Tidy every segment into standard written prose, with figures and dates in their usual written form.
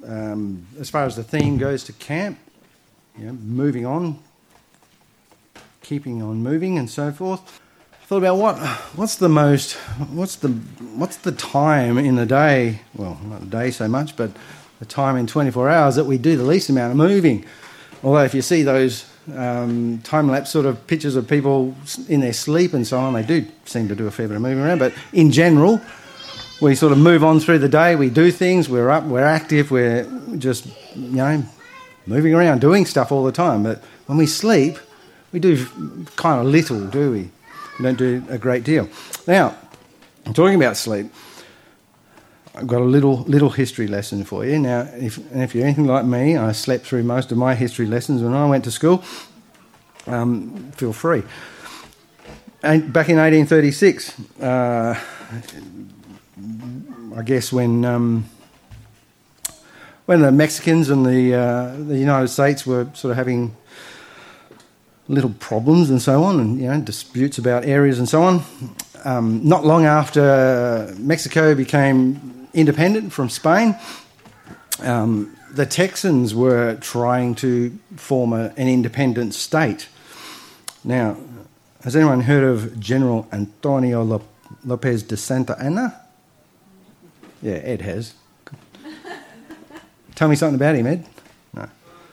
as far as the theme goes to camp, moving on, keeping on moving, and so forth. I thought about what's the time in the day? Well, not the day so much, but the time in 24 hours that we do the least amount of moving. Although if you see those time-lapse sort of pictures of people in their sleep and so on, they do seem to do a fair bit of moving around. But in general, we sort of move on through the day, we do things, we're up, we're active, we're just, moving around, doing stuff all the time. But when we sleep, we do kind of little, do we? We don't do a great deal. Now, I'm talking about sleep. I've got a little history lesson for you. Now, if you're anything like me, I slept through most of my history lessons when I went to school. Feel free. And back in 1836, I guess when the Mexicans and the United States were sort of having little problems and so on, and disputes about areas and so on. Not long after Mexico became independent from Spain, the Texans were trying to form an independent state. Now, has anyone heard of General Antonio Lopez de Santa Anna? Yeah, Ed has. Tell me something about him, Ed. No.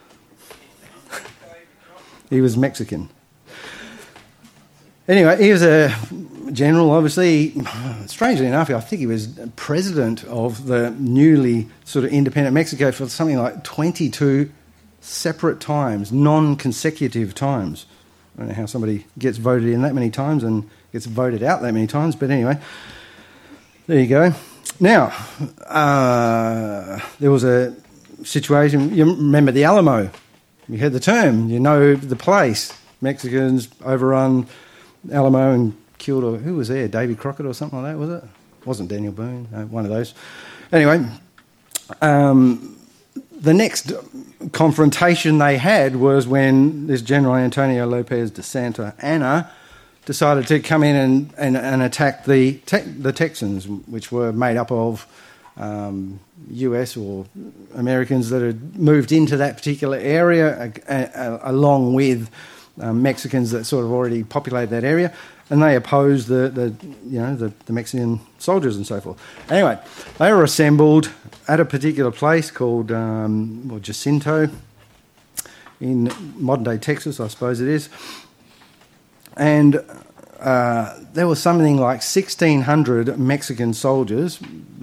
He was Mexican. Anyway, he was a general, obviously. Strangely enough, I think he was president of the newly sort of independent Mexico for something like 22 separate times, non-consecutive times. I don't know how somebody gets voted in that many times and gets voted out that many times, but anyway, there you go. Now, there was a situation, you remember the Alamo. You heard the term, you know the place. Mexicans overrun Alamo and killed, or who was there? Davy Crockett or something like that, was it? Wasn't Daniel Boone, one of those. Anyway, the next confrontation they had was when this General Antonio Lopez de Santa Anna decided to come in and attack the Texans, which were made up of US or Americans that had moved into that particular area, along with Mexicans that sort of already populated that area, and they opposed the Mexican soldiers and so forth. Anyway, they were assembled at a particular place called Jacinto in modern-day Texas, I suppose it is, and there was something like 1,600 Mexican soldiers,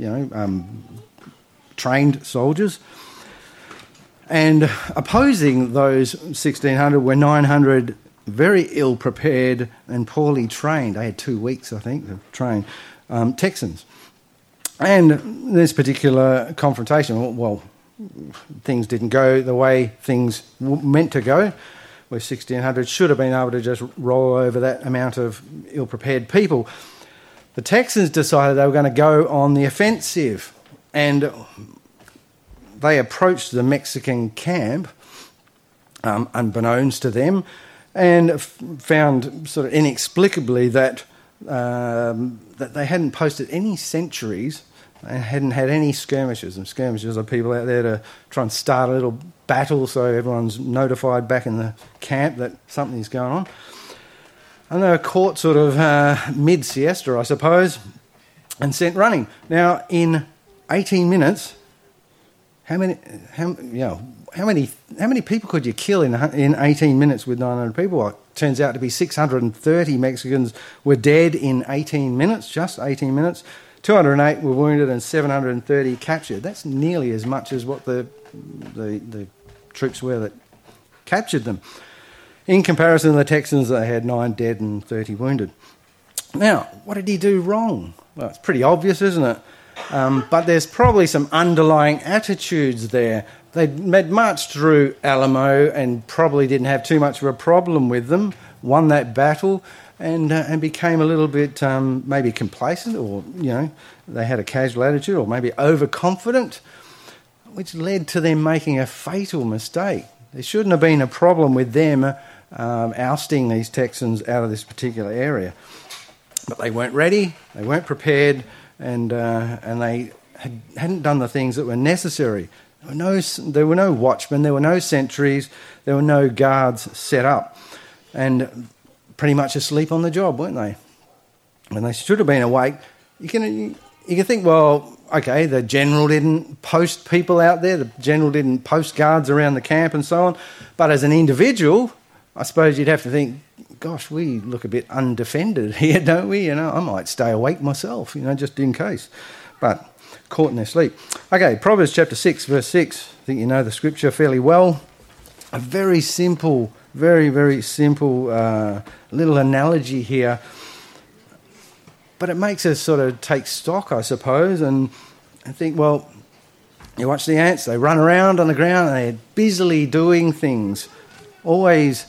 trained soldiers, and opposing those 1,600 were 900 very ill-prepared and poorly trained. They had 2 weeks, I think, to train Texans. And this particular confrontation, well, things didn't go the way things meant to go, where 1,600 should have been able to just roll over that amount of ill-prepared people. The Texans decided they were going to go on the offensive, and they approached the Mexican camp, unbeknownst to them, and found sort of inexplicably that they hadn't posted any sentries and hadn't had any skirmishes. And skirmishes are people out there to try and start a little battle so everyone's notified back in the camp that something's going on. And they were caught sort of mid-siesta, I suppose, and sent running. Now, in 18 minutes, how many people could you kill in 18 minutes with 900 people? Well, it turns out to be 630 Mexicans were dead in 18 minutes, just 18 minutes. 208 were wounded and 730 captured. That's nearly as much as what the troops were that captured them. In comparison to the Texans, they had 9 dead and 30 wounded. Now, what did he do wrong? Well, it's pretty obvious, isn't it? But there's probably some underlying attitudes there. They'd marched through Alamo and probably didn't have too much of a problem with them, won that battle, and became a little bit maybe complacent, or, they had a casual attitude, or maybe overconfident, which led to them making a fatal mistake. There shouldn't have been a problem with them ousting these Texans out of this particular area. But they weren't ready, they weren't prepared, and they hadn't done the things that were necessary. There were no watchmen, there were no sentries, there were no guards set up. And pretty much asleep on the job, weren't they? When they should have been awake. You can think, well, okay, the general didn't post people out there, the general didn't post guards around the camp and so on. But as an individual, I suppose you'd have to think, gosh, we look a bit undefended here, don't we? I might stay awake myself, just in case. But caught in their sleep. Okay, Proverbs chapter 6, verse 6. I think you know the scripture fairly well. A very simple, very, very simple little analogy here. But it makes us sort of take stock, I suppose, and think, well, you watch the ants, they run around on the ground and they're busily doing things, always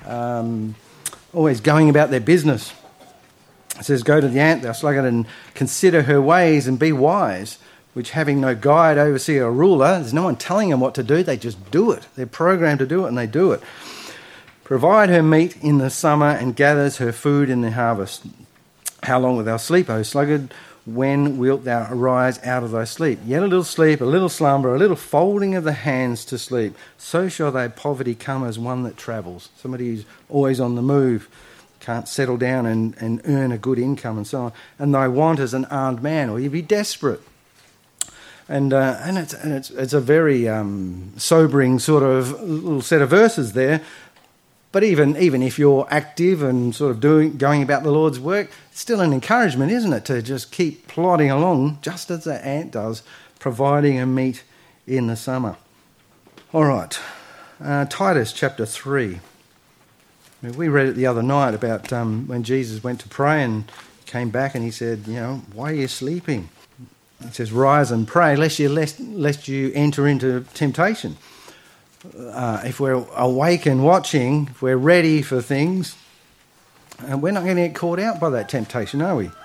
going about their business. It says, go to the ant, thou sluggard, and consider her ways and be wise, which having no guide, overseer, or ruler, there's no one telling them what to do, they just do it. They're programmed to do it and they do it. Provide her meat in the summer and gathers her food in the harvest. How long wilt thou sleep, O sluggard? When wilt thou arise out of thy sleep? Yet a little sleep, a little slumber, a little folding of the hands to sleep. So shall thy poverty come as one that travels. Somebody who's always on the move, can't settle down and earn a good income and so on. And thy want as an armed man, or you be desperate. And it's a very sobering sort of little set of verses there. But even if you're active and sort of going about the Lord's work, it's still an encouragement, isn't it, to just keep plodding along, just as the ant does, providing a meat in the summer. All right, Titus chapter 3. We read it the other night about when Jesus went to pray and came back and he said, why are you sleeping? It says, rise and pray lest you enter into temptation. If we're awake and watching, if we're ready for things, we're not going to get caught out by that temptation, are we?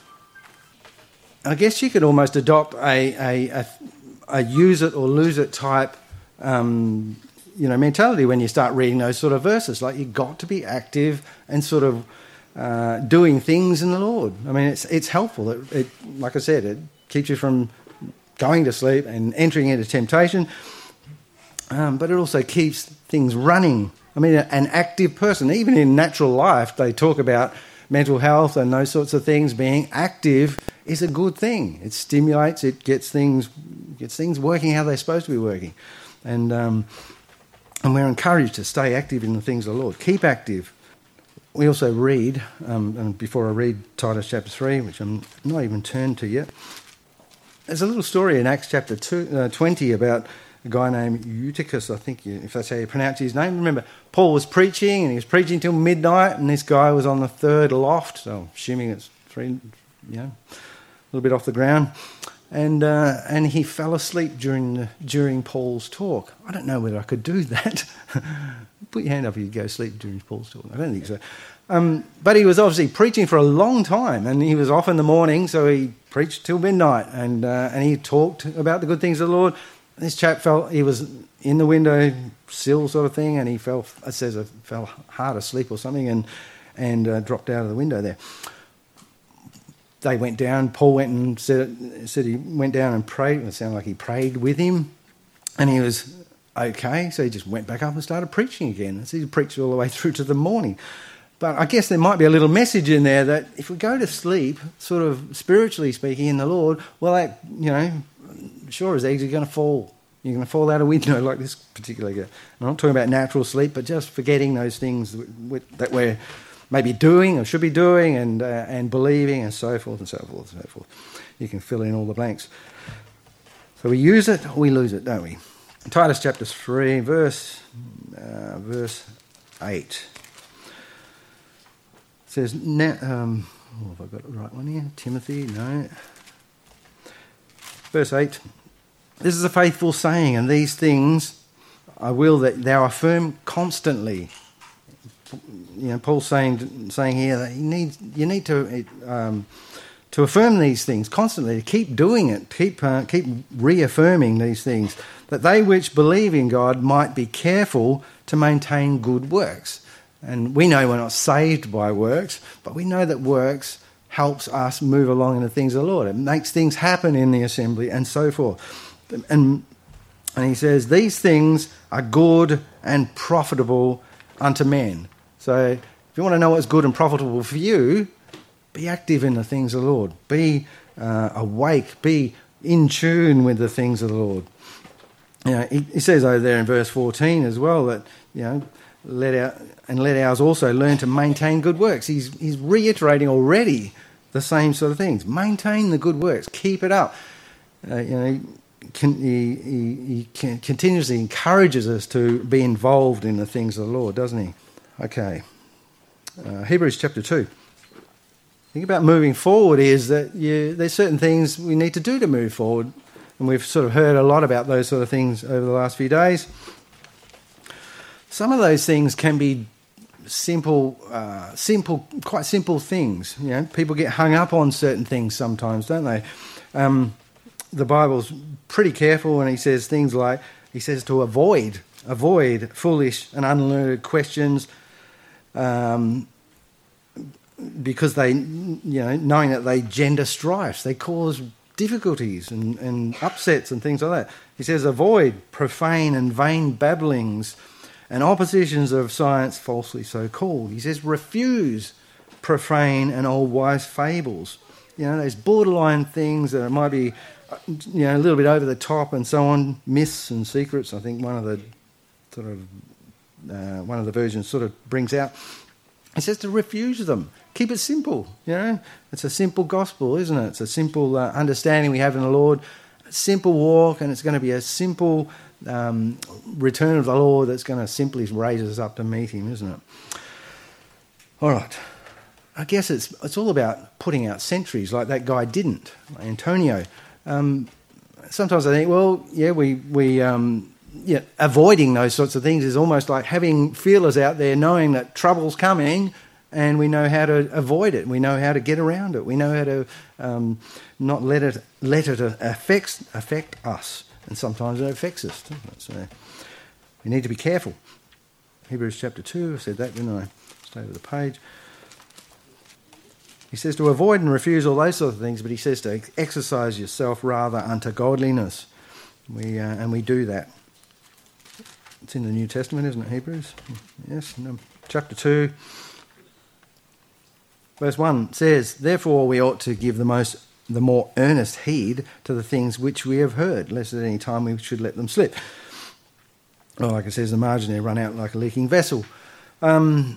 I guess you could almost adopt a use it or lose it type mentality when you start reading those sort of verses. Like, you've got to be active and sort of doing things in the Lord. I mean, it's helpful. It like I said, it keeps you from going to sleep and entering into temptation. But it also keeps things running. I mean, an active person, even in natural life, they talk about mental health and those sorts of things. Being active is a good thing. It stimulates, it gets things working how they're supposed to be working. And we're encouraged to stay active in the things of the Lord. Keep active. We also read, and before I read Titus chapter 3, which I'm not even turned to yet, there's a little story in Acts chapter 20 about a guy named Eutychus, I think, if that's how you pronounce his name. Remember, Paul was preaching, and he was preaching till midnight, and this guy was on the third loft, so I'm assuming it's a little bit off the ground, and he fell asleep during Paul's talk. I don't know whether I could do that. Put your hand up if you go sleep during Paul's talk. I don't think so. But he was obviously preaching for a long time, and he was off in the morning, so he preached till midnight, and he talked about the good things of the Lord. This chap he was in the window sill sort of thing, and he fell hard asleep or something and dropped out of the window there. They went down, Paul went and said he went down and prayed. It sounded like he prayed with him, and he was okay, so he just went back up and started preaching again. So he preached all the way through to the morning. But I guess there might be a little message in there that if we go to sleep, sort of spiritually speaking, in the Lord, well, that, sure as eggs, you're going to fall. You're going to fall out a window like this particular guy. I'm not talking about natural sleep, but just forgetting those things that we're maybe doing or should be doing and believing and so forth and so forth and so forth. You can fill in all the blanks. So we use it or we lose it, don't we? Titus chapter 3, verse 8. It says, have I got the right one here? Timothy, no. Verse 8. This is a faithful saying, and these things I will that thou affirm constantly. Paul's saying here that you need to affirm these things constantly, to keep doing it, keep reaffirming these things, that they which believe in God might be careful to maintain good works. And we know we're not saved by works, but we know that works helps us move along in the things of the Lord. It makes things happen in the assembly and so forth. And And he says, these things are good and profitable unto men. So if you want to know what's good and profitable for you, be active in the things of the Lord. Be awake. Be in tune with the things of the Lord. He says over there in verse 14 as well that, let ours also learn to maintain good works. He's reiterating already the same sort of things. Maintain the good works. Keep it up. He continuously encourages us to be involved in the things of the Lord, doesn't he? Okay. Hebrews chapter 2. Think about moving forward is that there's certain things we need to do to move forward. And we've sort of heard a lot about those sort of things over the last few days. Some of those things can be quite simple things. People get hung up on certain things sometimes, don't they? The Bible's pretty careful when he says things like, he says to avoid foolish and unlearned questions, because they, knowing that they gender strife, they cause difficulties and upsets and things like that. He says, avoid profane and vain babblings and oppositions of science falsely so called. He says, refuse profane and old wise fables. Those borderline things that might be, a little bit over the top and so on, myths and secrets. I think one of the versions sort of brings out. He says to refuse them. Keep it simple, It's a simple gospel, isn't it? It's a simple understanding we have in the Lord, a simple walk, and it's going to be a simple return of the Lord that's going to simply raise us up to meet him, isn't it? All right. I guess it's all about putting out sentries like that guy didn't, Antonio. Sometimes I think, avoiding those sorts of things is almost like having feelers out there knowing that trouble's coming, and we know how to avoid it. We know how to get around it. We know how to not let it affect us. And sometimes it affects us, doesn't it? So we need to be careful. Hebrews chapter 2, I said that, didn't I? Just over the page. He says to avoid and refuse all those sorts of things, but he says to exercise yourself rather unto godliness. We do that. It's in the New Testament, isn't it, Hebrews? Yes. Chapter 2, verse 1 says, therefore we ought to give the more earnest heed to the things which we have heard, lest at any time we should let them slip. Or like it says in the margin there, run out like a leaking vessel. Will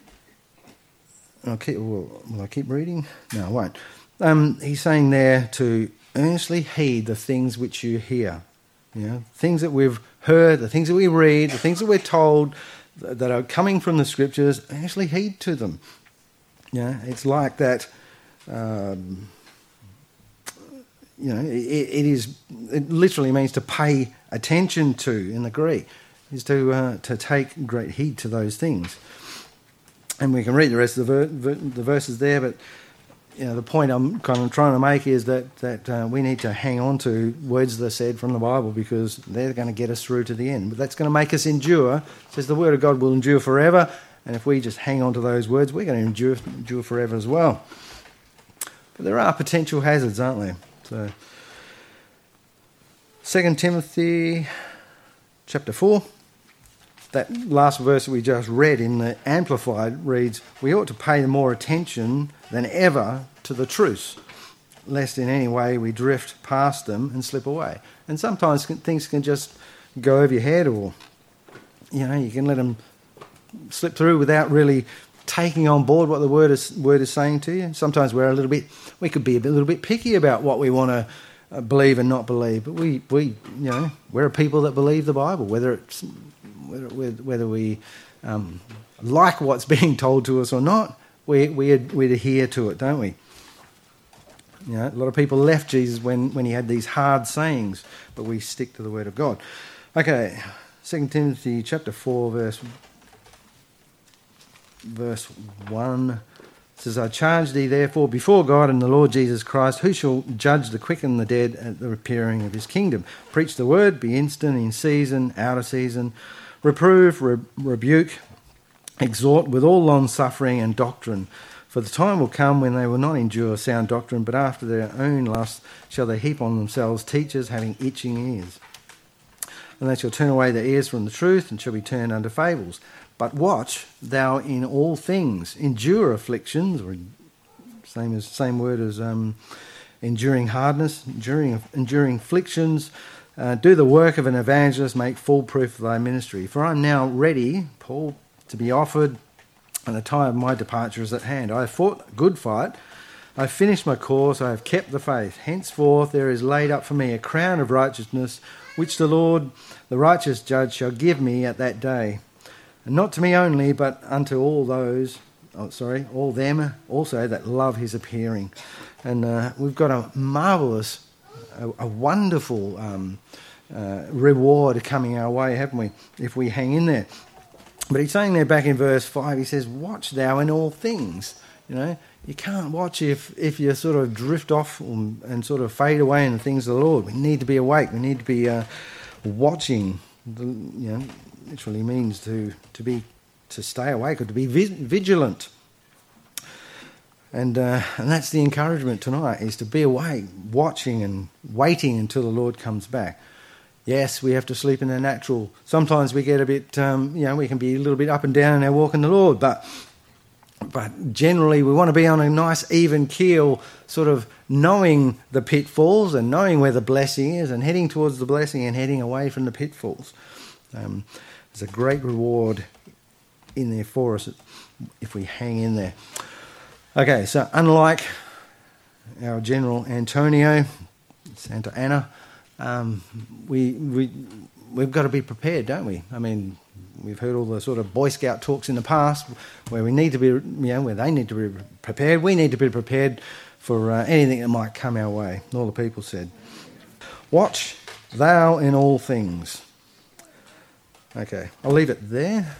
I keep reading? No, I won't. He's saying there to earnestly heed the things which you hear. Things that we've heard, the things that we read, the things that we're told that are coming from the Scriptures, earnestly heed to them. It's like that. It literally means to pay attention to in the Greek, is to take great heed to those things. And we can read the rest of the verses there, but the point I'm kind of trying to make is that we need to hang on to words that are said from the Bible, because they're going to get us through to the end. But that's going to make us endure. It says the Word of God will endure forever, and if we just hang on to those words, we're going to endure forever as well. But there are potential hazards, aren't there? So, 2 Timothy chapter 4, that last verse that we just read in the Amplified reads, we ought to pay more attention than ever to the truths, lest in any way we drift past them and slip away. And sometimes things can just go over your head, or, you can let them slip through without really taking on board what the word is saying to you. Sometimes we could be a little bit picky about what we want to believe and not believe. But we're a people that believe the Bible, whether we like what's being told to us or not. We adhere to it, don't we? A lot of people left Jesus when he had these hard sayings, but we stick to the Word of God. Okay, 2 Timothy chapter 4, verse 1 says, I charge thee therefore before God and the Lord Jesus Christ, who shall judge the quick and the dead at the appearing of his kingdom. Preach the word, be instant, in season, out of season, reprove, rebuke, exhort with all long-suffering and doctrine. For the time will come when they will not endure sound doctrine, but after their own lust shall they heap on themselves teachers having itching ears. and they shall turn away their ears from the truth, and shall be turned unto fables. But watch thou in all things, endure afflictions, or same word as enduring hardness, enduring afflictions, do the work of an evangelist, make full proof of thy ministry. For I am now ready, Paul, to be offered, and the time of my departure is at hand. I have fought a good fight, I have finished my course, I have kept the faith. Henceforth there is laid up for me a crown of righteousness, which the Lord, the righteous judge, shall give me at that day. And not to me only, but unto all them also that love his appearing. And we've got a marvellous, a wonderful reward coming our way, haven't we, if we hang in there. But he's saying there back in verse 5, he says, watch thou in all things. You know, you can't watch if you sort of drift off and sort of fade away in the things of the Lord. We need to be awake. We need to be watching. Literally means to stay awake or to be vigilant. And that's the encouragement tonight, is to be awake, watching and waiting until the Lord comes back. Yes, we have to sleep in the natural. Sometimes we get a bit, we can be a little bit up and down in our walk in the Lord, but generally we want to be on a nice even keel, sort of knowing the pitfalls and knowing where the blessing is and heading towards the blessing and heading away from the pitfalls. There's a great reward in there for us if we hang in there. Okay, so unlike our General Antonio, Santa Anna, we've got to be prepared, don't we? I mean, we've heard all the sort of Boy Scout talks in the past where we need to be, where they need to be prepared. We need to be prepared for anything that might come our way. All the people said, watch thou in all things. Okay, I'll leave it there.